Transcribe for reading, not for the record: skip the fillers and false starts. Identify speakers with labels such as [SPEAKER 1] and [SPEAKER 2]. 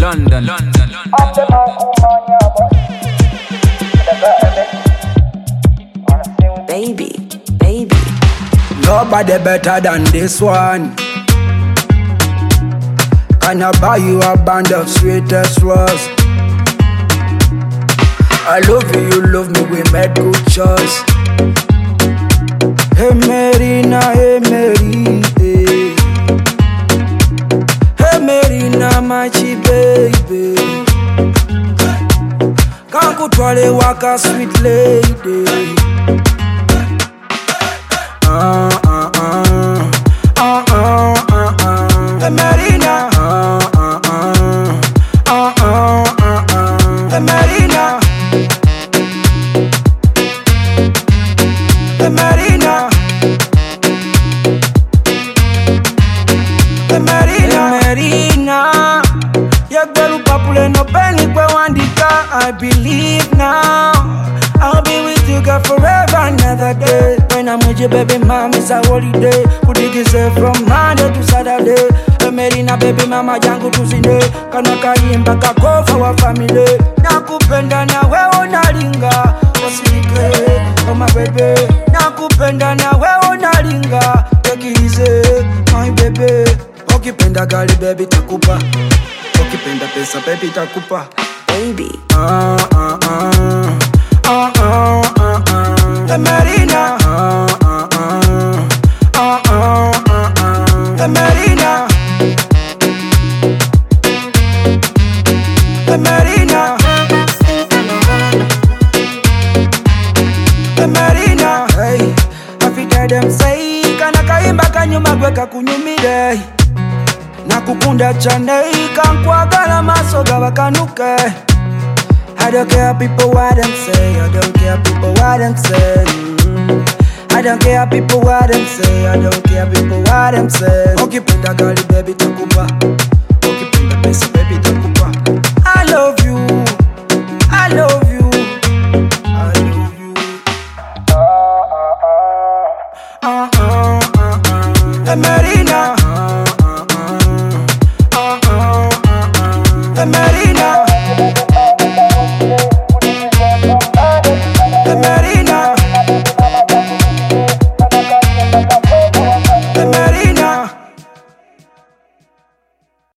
[SPEAKER 1] London.
[SPEAKER 2] Baby.
[SPEAKER 3] Nobody better than this one. Can I buy you a band of sweetest rose? I love you, you love me, we made good choice. Hey Marina, hey Mary, hey. Hey Marina, my cheap baby. Can't go twirly walk a sweet lady. Hey Marina, hey Marina, hey Marina, hey Marina. Ya girl papule no penny kwe wandika. I believe now I'll be with you girl forever another day. When I'm with you baby mama it's a holiday. Kudigize from Monday to Saturday. Hey Marina baby mama jangu tuzine. Kana kaimba kakofa wa family. Nakupenda na wewe unalinga. Usilike oh my baby. Nakupenda na wewe unalinga. Take it easy my baby. Ukipenda gali baby takupa. Ukipenda pesa baby takupa.
[SPEAKER 2] Baby.
[SPEAKER 3] Hey Marina, hey Marina, hey Marina, hey Marina. Hey, after them say kana kaimba kanyuma gweka kunyumire. Nakukunda chane kankwagala masoga bakanuke. I don't care people what them say. I don't care people what them say. I don't care people what them say. I don't care people what them say. Ukipenda gali baby takupa.